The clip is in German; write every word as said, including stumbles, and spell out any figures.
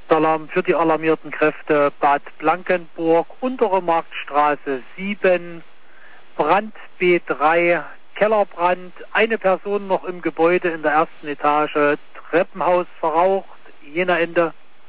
Alarm für die alarmierten Kräfte Bad Blankenburg, Untere Marktstraße sieben, Brand B drei, Kellerbrand, eine Person noch im Gebäude in der ersten Etage, Treppenhaus verraucht, Jena Ende.